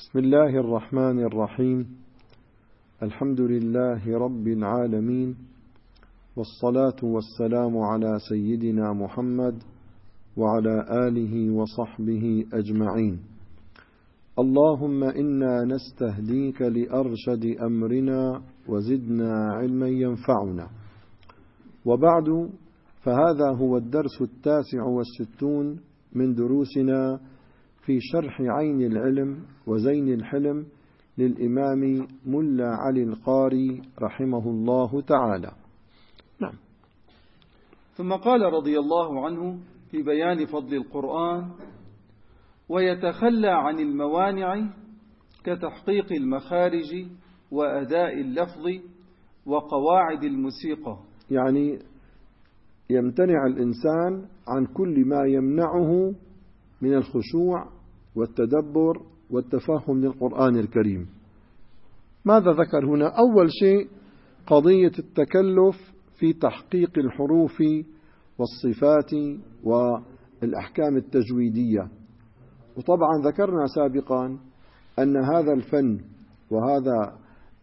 بسم الله الرحمن الرحيم. الحمد لله رب العالمين، والصلاة والسلام على سيدنا محمد وعلى آله وصحبه أجمعين. اللهم إنا نستهديك لأرشد أمرنا وزدنا علما ينفعنا. وبعد، فهذا هو الدرس 69 من دروسنا في شرح عين العلم وزين الحلم للإمام ملا علي القاري رحمه الله تعالى. نعم. ثم قال رضي الله عنه في بيان فضل القرآن: ويتخلى عن الموانع كتحقيق المخارج وأداء اللفظ وقواعد الموسيقى. يعني يمتنع الإنسان عن كل ما يمنعه من الخشوع والتدبر والتفهم للقرآن الكريم. ماذا ذكر هنا؟ أول شيء قضية التكلف في تحقيق الحروف والصفات والأحكام التجويدية. وطبعا ذكرنا سابقا أن هذا الفن وهذا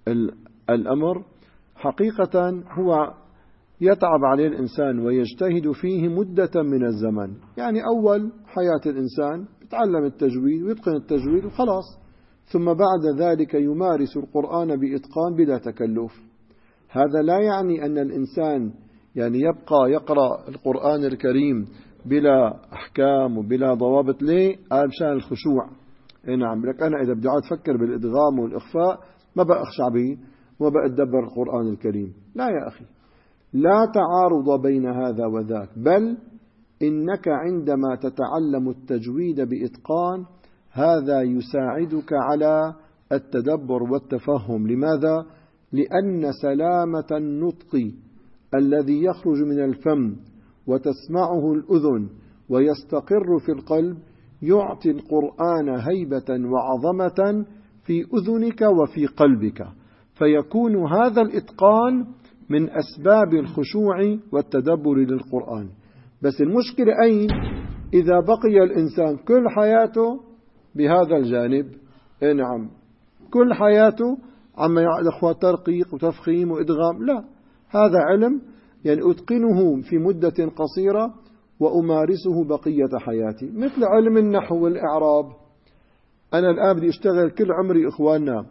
الأمر حقيقة هو يتعب عليه الإنسان ويجتهد فيه مدة من الزمن. يعني أول حياة الإنسان يتعلم التجويد ويتقن التجويد وخلاص، ثم بعد ذلك يمارس القرآن بإتقان بلا تكلف. هذا لا يعني أن الإنسان يبقى يقرأ القرآن الكريم بلا أحكام وبلا ضوابط. ليه؟ مشان الخشوع. نعم، لك أنا إذا بدي أقعد أفكر بالإدغام والإخفاء ما بقى أخشع به وما بقى أتدبر القرآن الكريم. لا يا أخي، لا تعارض بين هذا وذاك، بل إنك عندما تتعلم التجويد بإتقان هذا يساعدك على التدبر والتفهم. لماذا؟ لأن سلامة النطق الذي يخرج من الفم وتسمعه الأذن ويستقر في القلب يعطي القرآن هيبة وعظمة في أذنك وفي قلبك، فيكون هذا الإتقان من أسباب الخشوع والتدبر للقرآن. بس المشكلة أين؟ إذا بقي الإنسان كل حياته بهذا الجانب. نعم، كل حياته عما يعد أخوة ترقيق وتفخيم وإدغام. لا، هذا علم أتقنه في مدة قصيرة وأمارسه بقية حياتي، مثل علم النحو والإعراب. أنا الآن بدي أشتغل كل عمري إخواننا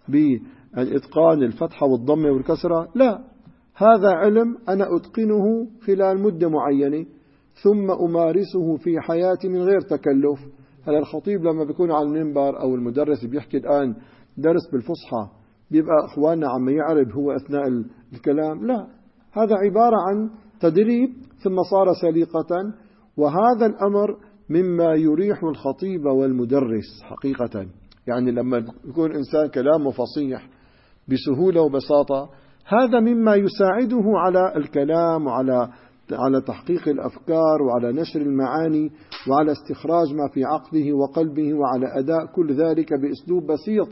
بإتقان الفتحة والضمة والكسرة؟ لا، هذا علم أنا أتقنه خلال مدة معينة ثم أمارسه في حياتي من غير تكلف. هذا الخطيب لما بيكون على المنبر أو المدرس بيحكي الآن درس بالفصحى بيبقى أخواننا عم يعرب هو أثناء الكلام؟ لا، هذا عبارة عن تدريب ثم صار سليقة. وهذا الأمر مما يريح الخطيب والمدرس حقيقة. يعني لما يكون إنسان كلامه فصيح بسهولة وبساطة، هذا مما يساعده على الكلام وعلى تحقيق الأفكار وعلى نشر المعاني وعلى استخراج ما في عقله وقلبه وعلى أداء كل ذلك بأسلوب بسيط.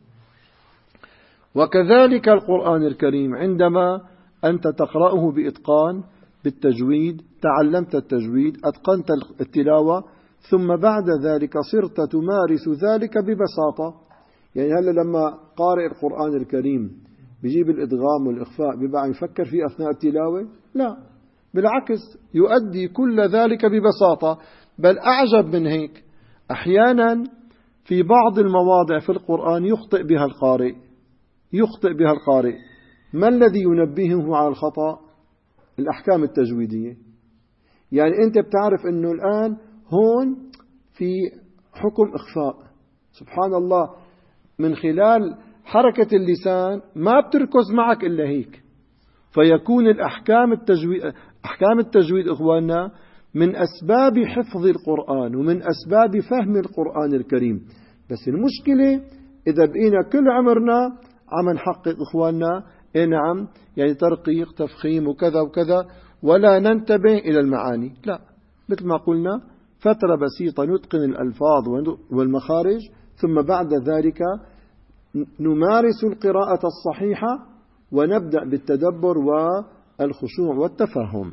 وكذلك القرآن الكريم عندما أنت تقرأه بإتقان بالتجويد، تعلمت التجويد، أتقنت التلاوة، ثم بعد ذلك صرت تمارس ذلك ببساطة. يعني هلا لما قارئ القرآن الكريم بيجيب الإدغام والإخفاء بيبقى يفكر فيه أثناء التلاوة؟ لا، بالعكس، يؤدي كل ذلك ببساطة. بل أعجب من هيك، أحيانا في بعض المواضع في القرآن يخطئ بها القارئ. ما الذي ينبهه على الخطأ؟ الأحكام التجويدية. يعني أنت بتعرف أنه الآن هون في حكم إخفاء، سبحان الله، من خلال حركة اللسان ما بتركز معك إلا هيك. فيكون أحكام التجويد إخواننا من أسباب حفظ القرآن ومن أسباب فهم القرآن الكريم. بس المشكلة إذا بقينا كل عمرنا عم نحقق إخواننا نعم ترقيق تفخيم وكذا وكذا ولا ننتبه إلى المعاني. لا، مثل ما قلنا فترة بسيطة نتقن الألفاظ والمخارج، ثم بعد ذلك نمارس القراءة الصحيحة ونبدأ بالتدبر والخشوع والتفهم.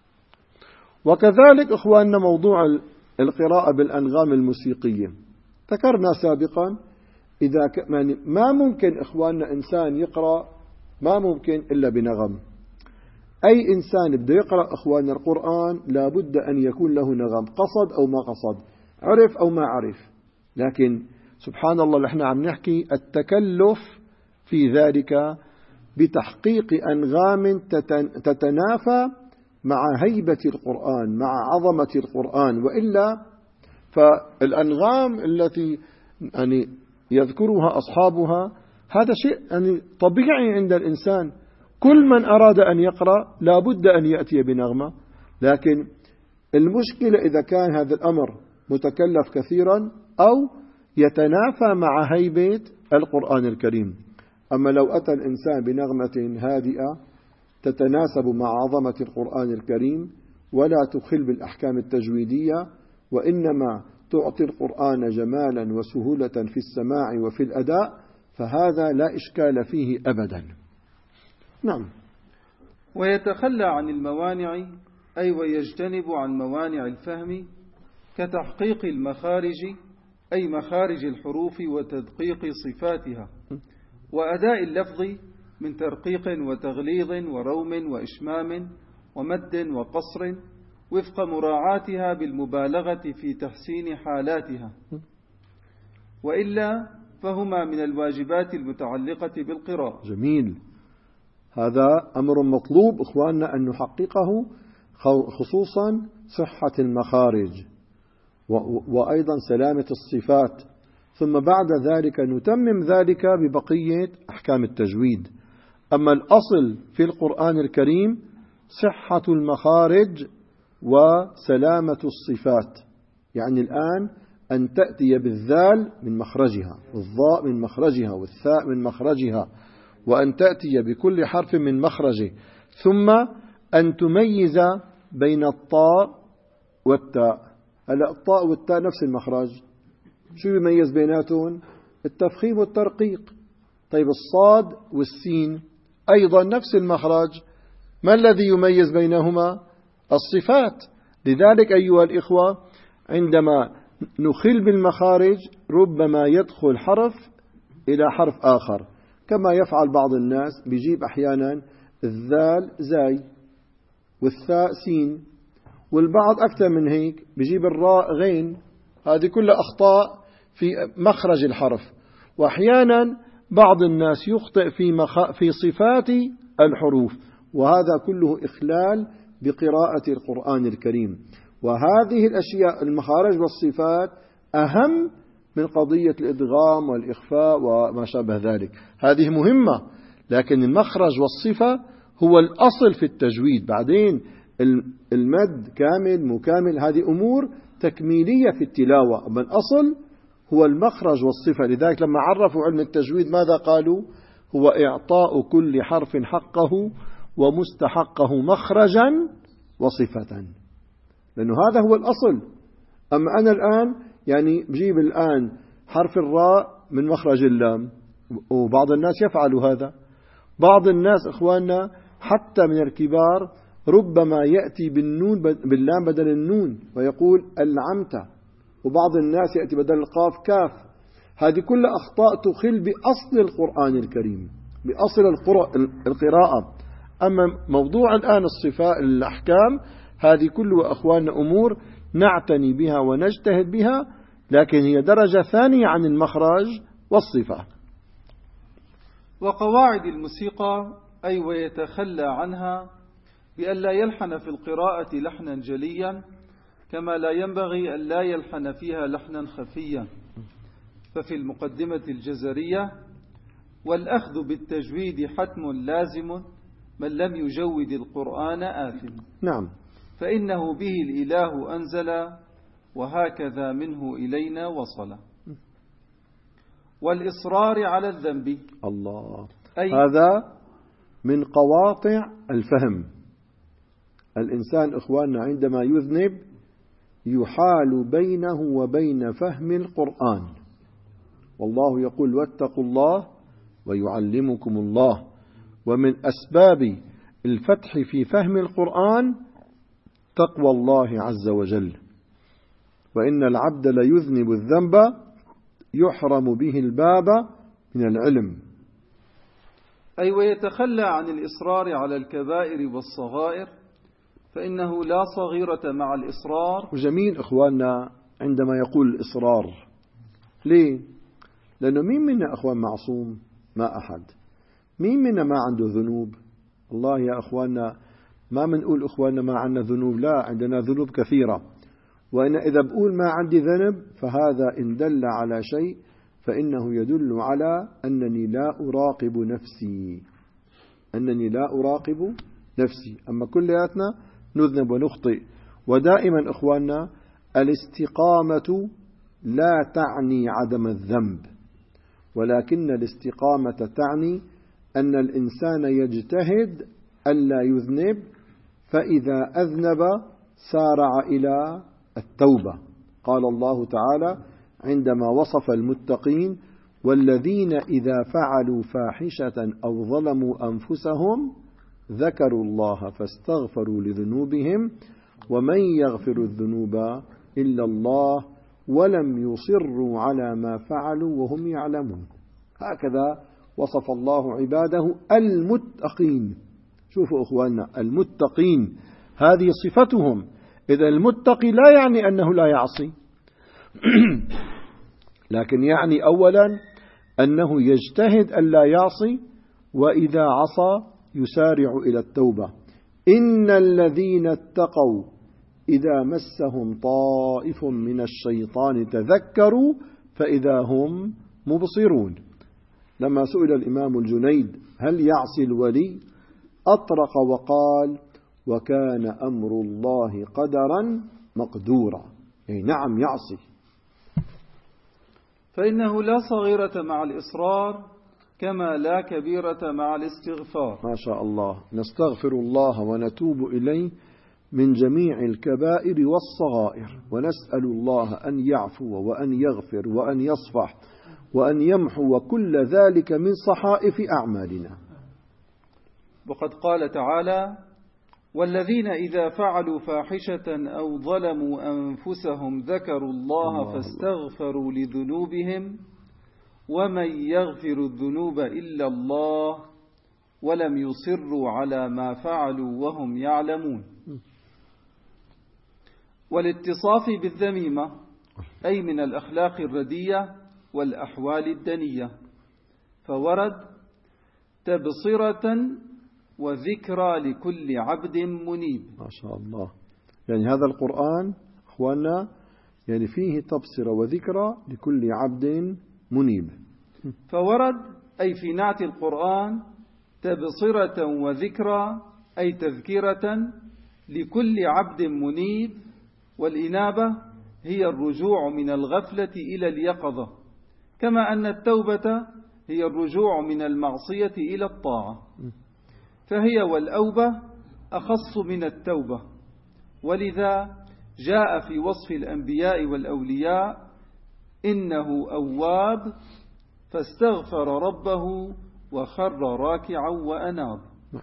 وكذلك إخواننا موضوع القراءة بالأنغام الموسيقية. ذكرنا سابقا يعني ما ممكن إخواننا إنسان يقرأ، ما ممكن إلا بنغم. أي إنسان بده يقرأ إخواننا القرآن لابد أن يكون له نغم، قصد أو ما قصد، عرف أو ما عرف. لكن سبحان الله نحن عم نحكي التكلف في ذلك بتحقيق أنغام تتنافى مع هيبة القرآن، مع عظمة القرآن. وإلا فالأنغام التي يعني يذكرها أصحابها هذا شيء يعني طبيعي عند الإنسان. كل من أراد أن يقرأ لا بد أن يأتي بنغمة. لكن المشكلة إذا كان هذا الأمر متكلف كثيرا أو يتنافى مع هيبة القرآن الكريم. أما لو أتى الإنسان بنغمة هادئة تتناسب مع عظمة القرآن الكريم ولا تخل بالأحكام التجويدية، وإنما تعطي القرآن جمالا وسهولة في السماع وفي الأداء، فهذا لا إشكال فيه أبدا. نعم. ويتخلى عن الموانع، أي ويجتنب عن موانع الفهم كتحقيق المخارج، أي مخارج الحروف وتدقيق صفاتها، وأداء اللفظ من ترقيق وتغليظ وروم وإشمام ومد وقصر وفق مراعاتها بالمبالغة في تحسين حالاتها، وإلا فهما من الواجبات المتعلقة بالقراءة. جميل. هذا أمر مطلوب إخواننا أن نحققه، خصوصا صحة المخارج وأيضا سلامة الصفات، ثم بعد ذلك نتمم ذلك ببقية أحكام التجويد. أما الأصل في القرآن الكريم صحة المخارج وسلامة الصفات. يعني الآن أن تأتي بالذال من مخرجها، والضاء من مخرجها، والثاء من مخرجها، وأن تأتي بكل حرف من مخرجه، ثم أن تميز بين الطاء والتاء. هلا الطاء والتاء نفس المخرج، شو يميز بيناتهم؟ التفخيم والترقيق. طيب الصاد والسين أيضا نفس المخرج، ما الذي يميز بينهما؟ الصفات. لذلك أيها الإخوة عندما نخل بالمخارج ربما يدخل حرف إلى حرف آخر، كما يفعل بعض الناس، بيجيب أحيانا الذال زاي والثاء سين، والبعض أكثر من هيك بيجيب الراء غين. هذه كلها أخطاء في مخرج الحرف. وأحيانا بعض الناس يخطئ في صفات الحروف، وهذا كله إخلال بقراءة القرآن الكريم. وهذه الأشياء المخارج والصفات أهم من قضية الإدغام والإخفاء وما شابه ذلك. هذه مهمة، لكن المخرج والصفة هو الأصل في التجويد. بعدين المد كامل مكامل هذه أمور تكميلية في التلاوة، أما الأصل هو المخرج والصفة. لذلك لما عرفوا علم التجويد ماذا قالوا؟ هو إعطاء كل حرف حقه ومستحقه مخرجا وصفة، لأنه هذا هو الأصل. أما أنا الآن يعني بجيب الآن حرف الراء من مخرج اللام، وبعض الناس يفعل هذا. بعض الناس إخواننا حتى من الكبار ربما يأتي باللام بدل النون ويقول العمت، وبعض الناس يأتي بدل القاف كاف. هذه كل أخطاء تخل بأصل القرآن الكريم، بأصل القراءة. أما موضوع الآن الصفات الأحكام هذه كلها أخواننا أمور نعتني بها ونجتهد بها، لكن هي درجة ثانية عن المخرج والصفة. وقواعد الموسيقى، أي ويتخلى عنها بأن لا يلحن في القراءة لحنا جليا، كما لا ينبغي أن لا يلحن فيها لحنا خفيا. ففي المقدمة الجزرية: والأخذ بالتجويد حتم لازم، من لم يجود القرآن آثم. نعم. فإنه به الإله أنزل، وهكذا منه إلينا وصل. والإصرار على الذنب، الله، هذا من قواطع الفهم. الإنسان إخواننا عندما يذنب يحال بينه وبين فهم القرآن، والله يقول واتقوا الله ويعلمكم الله. ومن أسباب الفتح في فهم القرآن تقوى الله عز وجل. وإن العبد ليذنب الذنب يحرم به الباب من العلم. أي ويتخلى عن الإصرار على الكبائر والصغائر، فإنه لا صغيرة مع الإصرار. وجميل إخواننا عندما يقول الإصرار، ليه؟ لأنه مين منا أخوان معصوم؟ ما أحد. مين منا ما عنده ذنوب؟ الله يا أخواننا ما منقول أخواننا ما عندنا ذنوب، لا، عندنا ذنوب كثيرة. وأنا إذا بقول ما عندي ذنب فهذا إن دل على شيء فإنه يدل على أنني لا أراقب نفسي، أنني لا أراقب نفسي. أما كلياتنا نذنب ونخطئ. ودائما إخواننا الاستقامة لا تعني عدم الذنب، ولكن الاستقامة تعني أن الإنسان يجتهد ألا يذنب، فإذا أذنب سارع إلى التوبة. قال الله تعالى عندما وصف المتقين: والذين إذا فعلوا فاحشة أو ظلموا أنفسهم ذكروا الله فاستغفروا لذنوبهم ومن يغفر الذنوب إلا الله ولم يصروا على ما فعلوا وهم يعلمون. هكذا وصف الله عباده المتقين. شوفوا أخواننا، المتقين هذه صفتهم. إذا المتقي لا يعني أنه لا يعصي لكن يعني أولا أنه يجتهد ألا يعصي، وإذا عصى يسارع إلى التوبة. إن الذين اتقوا إذا مسهم طائف من الشيطان تذكروا فإذا هم مبصرون. لما سئل الإمام الجنيد هل يعصي الولي أطرق وقال: وكان أمر الله قدرا مقدورا. يعني نعم يعصي. فإنه لا صغيرة مع الإصرار كما لا كبيرة مع الاستغفار. ما شاء الله. نستغفر الله ونتوب إليه من جميع الكبائر والصغائر، ونسأل الله أن يعفو وأن يغفر وأن يصفح وأن يمحو كل ذلك من صحائف أعمالنا. وقد قال تعالى: والذين إذا فعلوا فاحشة أو ظلموا أنفسهم ذكروا الله فاستغفروا لذنوبهم ومن يغفر الذنوب إلا الله ولم يصروا على ما فعلوا وهم يعلمون. والاتصاف بالذميمة أي من الأخلاق الردية والأحوال الدنية، فورد: تبصرة وذكرى لكل عبد منيب. ما شاء الله. يعني هذا القرآن أخواننا يعني فيه تبصرة وذكرى لكل عبد منيب. فورد أي في نعت القرآن تبصرة وذكرى أي تذكرة لكل عبد منيب، والإنابة هي الرجوع من الغفلة إلى اليقظة، كما أن التوبة هي الرجوع من المعصية إلى الطاعة، فهي والأوبة أخص من التوبة. ولذا جاء في وصف الأنبياء والأولياء: إنه أواب فاستغفر ربه وخر راكعا وأناب.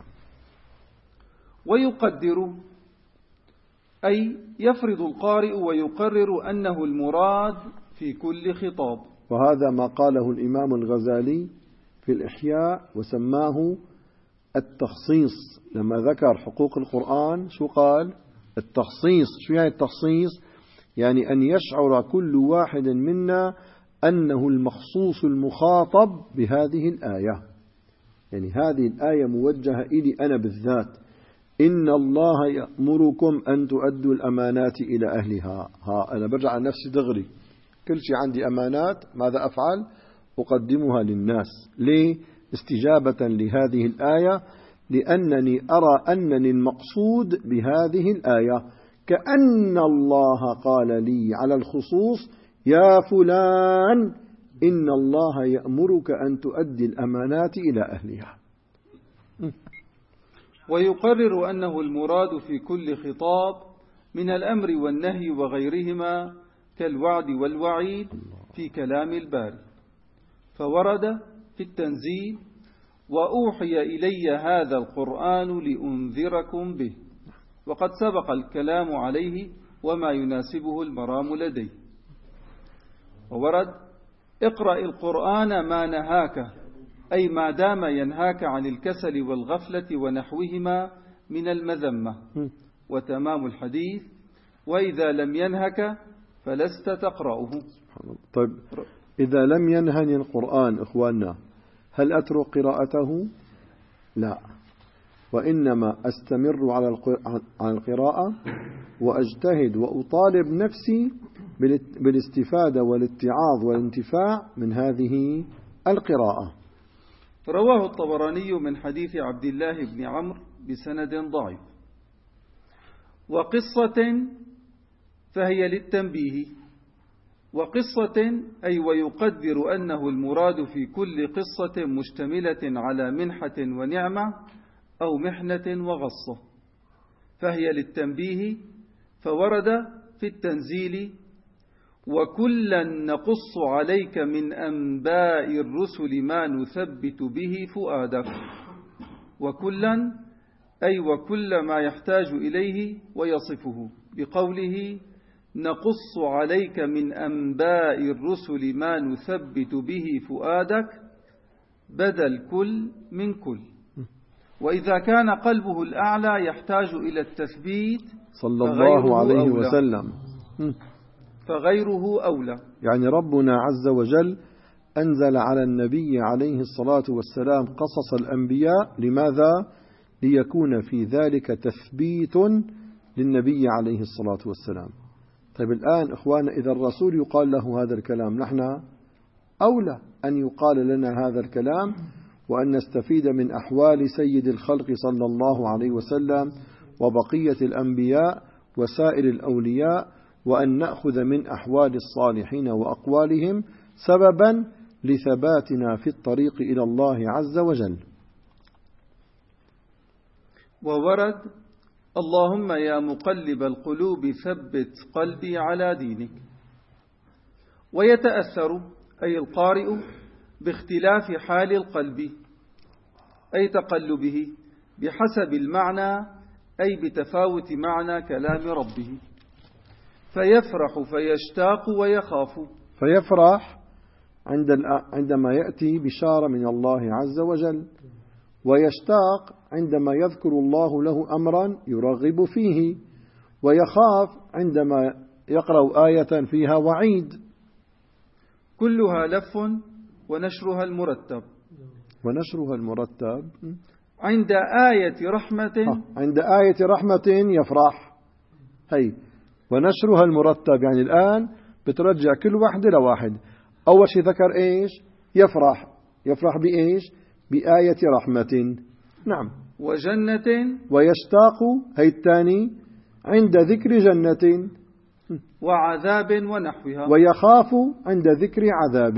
ويقدر أي يفرض القارئ ويقرر أنه المراد في كل خطاب. وهذا ما قاله الإمام الغزالي في الإحياء وسماه التخصيص. لما ذكر حقوق القرآن شو قال؟ التخصيص. شو يعني التخصيص؟ يعني أن يشعر كل واحد منا أنه المخصوص المخاطب بهذه الآية. يعني هذه الآية موجهة إلي أنا بالذات. إن الله يأمركم أن تؤدوا الأمانات إلى أهلها. أنا برجع عن نفسي دغري، كل شيء عندي أمانات، ماذا أفعل؟ أقدمها للناس. ليه؟ استجابة لهذه الآية، لأنني أرى أنني المقصود بهذه الآية، كأن الله قال لي على الخصوص: يا فلان إن الله يأمرك أن تؤدي الأمانات إلى أهلها. ويقرر أنه المراد في كل خطاب من الأمر والنهي وغيرهما كالوعد والوعيد في كلام الباري، فورد في التنزيل: وأوحي إلي هذا القرآن لأنذركم به، وقد سبق الكلام عليه وما يناسبه المرام لديه. وورد: اقرأ القرآن ما نهاك، أي ما دام ينهاك عن الكسل والغفلة ونحوهما من المذمة. وتمام الحديث: وإذا لم ينهك فلست تقرأه. طيب، إذا لم ينهني القرآن إخواننا، هل أترك قراءته؟ لا، وإنما أستمر على القراءة وأجتهد وأطالب نفسي بالاستفادة والاتعاظ والانتفاع من هذه القراءة. رواه الطبراني من حديث عبد الله بن عمرو بسند ضعيف. وقصة فهي للتنبيه، وقصة أي ويقدر أنه المراد في كل قصة مشتملة على منحة ونعمة أو محنة وغصة، فهي للتنبيه، فورد في التنزيل: وكلا نقص عليك من أنباء الرسل ما نثبت به فؤادك. وكلا أي وكل ما يحتاج إليه ويصفه بقوله: نقص عليك من أنباء الرسل ما نثبت به فؤادك، بدل كل من كل. وإذا كان قلبه الأعلى يحتاج إلى التثبيت صلى الله عليه وسلم، فغيره أولى. يعني ربنا عز وجل أنزل على النبي عليه الصلاة والسلام قصص الأنبياء. لماذا؟ ليكون في ذلك تثبيت للنبي عليه الصلاة والسلام. طيب الآن إخوانا، إذا الرسول يقال له هذا الكلام، نحن أولى أن يقال لنا هذا الكلام، وأن نستفيد من أحوال سيد الخلق صلى الله عليه وسلم وبقية الأنبياء وسائر الأولياء، وأن نأخذ من أحوال الصالحين وأقوالهم سببا لثباتنا في الطريق إلى الله عز وجل. وورد: اللهم يا مقلب القلوب ثبت قلبي على دينك. ويتأثر أي القارئ باختلاف حال القلب، أي تقلبه، بحسب المعنى، أي بتفاوت معنى كلام ربه، فيفرح فيشتاق ويخاف. فيفرح عندما يأتي بشارة من الله عز وجل، ويشتاق عندما يذكر الله له أمرا يرغب فيه، ويخاف عندما يقرأ آية فيها وعيد. كلها لف ونشرها المرتب. ونشرها المرتب عند آية رحمة. عند آية رحمة يفرح. هي ونشرها المرتب، يعني الآن بترجع كل واحدة لواحد. أول شيء ذكر إيش؟ يفرح بإيش؟ بآية رحمة. نعم. وجنة. ويشتاق، هي الثاني، عند ذكر جنة. وعذاب ونحوها. ويخاف عند ذكر عذاب.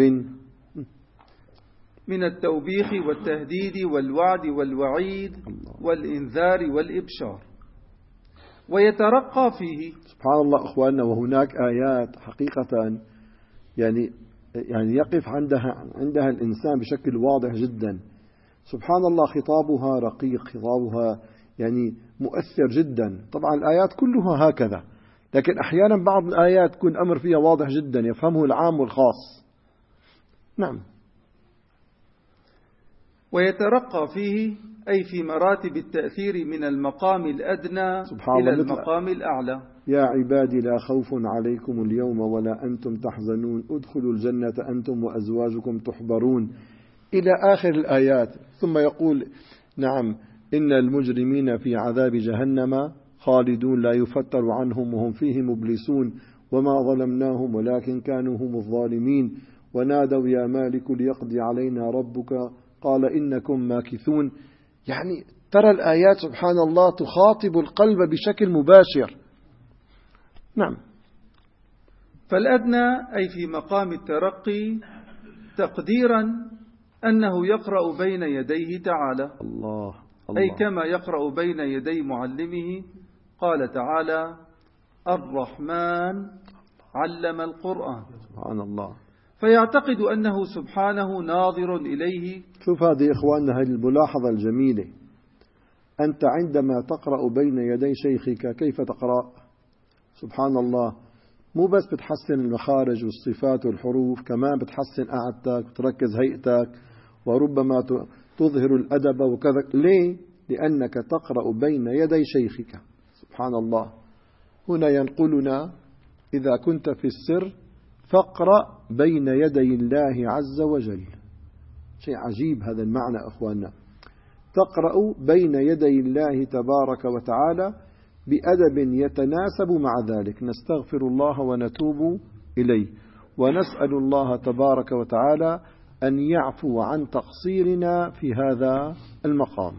من التوبيخ والتهديد والوعد والوعيد والإنذار والإبشار. ويترقى فيه. سبحان الله أخواننا، وهناك آيات حقيقة يعني يقف عندها الإنسان بشكل واضح جدا. سبحان الله، خطابها رقيق، خطابها يعني مؤثر جدا. طبعا الآيات كلها هكذا، لكن أحيانا بعض الآيات تكون الأمر فيها واضح جدا، يفهمه العام والخاص. نعم. ويترقى فيه أي في مراتب التأثير من المقام الأدنى إلى المقام الأعلى. يا عبادي لا خوف عليكم اليوم ولا أنتم تحزنون ادخلوا الجنة أنتم وأزواجكم تحبرون إلى آخر الآيات. ثم يقول: نعم، إن المجرمين في عذاب جهنم خالدون لا يفتر عنهم وهم فيه مبلسون وما ظلمناهم ولكن كانوا هم الظالمين ونادوا يا مالك ليقضي علينا ربك قال إنكم ماكثون. يعني ترى الآيات سبحان الله تخاطب القلب بشكل مباشر. نعم. فالأدنى أي في مقام الترقي تقديرا أنه يقرأ بين يديه تعالى. الله. أي كما يقرأ بين يدي معلمه. قال تعالى: الرحمن علم القرآن. سبحان الله. فيعتقد أنه سبحانه ناظر إليه. شوف هذه إخواننا، هذه الملاحظة الجميلة. أنت عندما تقرأ بين يدي شيخك كيف تقرأ؟ سبحان الله، مو بس بتحسن المخارج والصفات والحروف، كمان بتحسن قعدتك وتركز هيئتك، وربما تظهر الأدب وكذا. ليه؟ لأنك تقرأ بين يدي شيخك. سبحان الله. هنا ينقلنا إذا كنت في السر فاقرأ بين يدي الله عز وجل. شيء عجيب هذا المعنى أخواننا، تقرأ بين يدي الله تبارك وتعالى بأدب يتناسب مع ذلك. نستغفر الله ونتوب إليه، ونسأل الله تبارك وتعالى أن يعفو عن تقصيرنا في هذا المقام.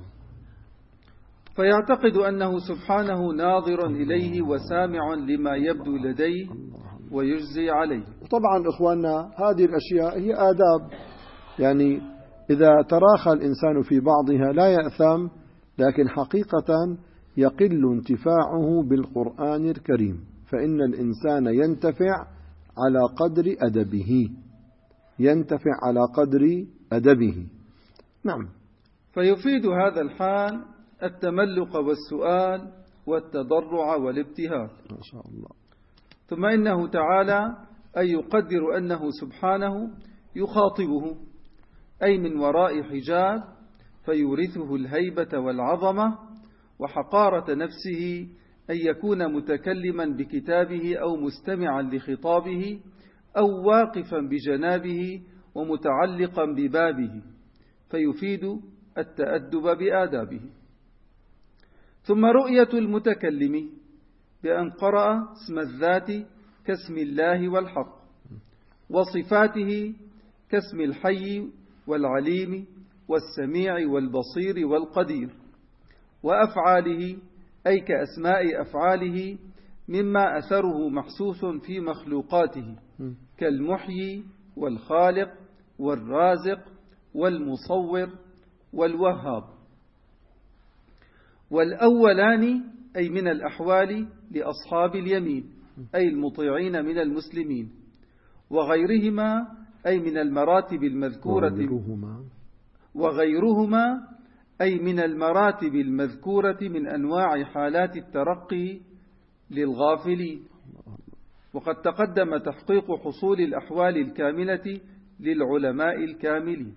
فيعتقد أنه سبحانه ناظر إليه وسامع لما يبدو لديه ويجزي عليه. طبعا إخواننا هذه الأشياء هي آداب، يعني إذا تراخى الإنسان في بعضها لا يأثم، لكن حقيقة يقل انتفاعه بالقرآن الكريم، فإن الإنسان ينتفع على قدر أدبه، ينتفع على قدر أدبه. نعم. فيفيد هذا الحال التملق والسؤال والتضرع والابتهال. ما شاء الله. ثم إنه تعالى أي يقدر أنه سبحانه يخاطبه، أي من وراء حجاب، فيورثه الهيبة والعظمة وحقارة نفسه، أن يكون متكلما بكتابه أو مستمعا لخطابه أو واقفا بجنابه ومتعلقا ببابه، فيفيد التأدب بآدابه. ثم رؤية المتكلم بأن قرأ اسم الذات كاسم الله والحق، وصفاته كاسم الحي والعليم والسميع والبصير والقدير، وأفعاله أي كأسماء أفعاله مما أثره محسوس في مخلوقاته كالمحيي والخالق والرازق والمصور والوهاب. والأولان أي من الأحوال لأصحاب اليمين أي المطيعين من المسلمين، وغيرهما أي من المراتب المذكورة وغيرهما أي من المراتب المذكورة من أنواع حالات الترقي للغافلين. وقد تقدم تحقيق حصول الأحوال الكاملة للعلماء الكاملين.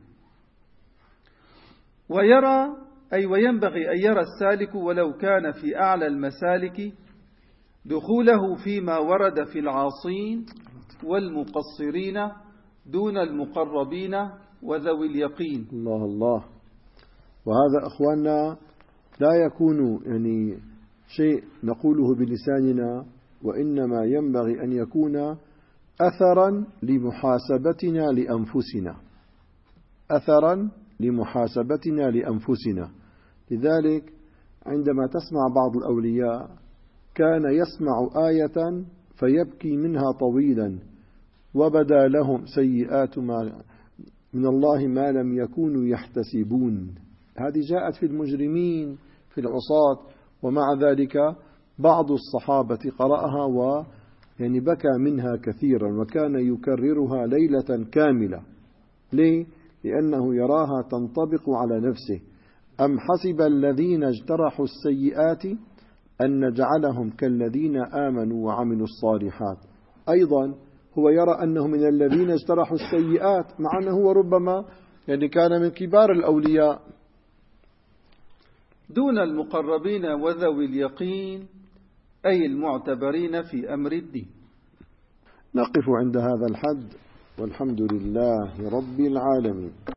ويرى أي وينبغي أن يرى السالك ولو كان في أعلى المسالك دخوله فيما ورد في العاصين والمقصرين دون المقربين وذوي اليقين. الله الله. وهذا أخواننا لا يكون يعني شيء نقوله بلساننا، وإنما ينبغي أن يكون أثرا لمحاسبتنا لأنفسنا، أثرا لمحاسبتنا لأنفسنا. لذلك عندما تسمع بعض الأولياء كان يسمع آية فيبكي منها طويلا، وبدا لهم سيئات من الله ما لم يكونوا يحتسبون. هذه جاءت في المجرمين في العصاة، ومع ذلك بعض الصحابة قرأها يعني بكى منها كثيرا، وكان يكررها ليلة كاملة. ليه؟ لأنه يراها تنطبق على نفسه. أم حسب الذين اجترحوا السيئات أن نجعلهم كالذين آمنوا وعملوا الصالحات. أيضا هو يرى أنه من الذين اجترحوا السيئات، مع أنه هو ربما يعني كان من كبار الأولياء. دون المقربين وذوي اليقين أي المعتبرين في أمر الدين. نقف عند هذا الحد، والحمد لله رب العالمين.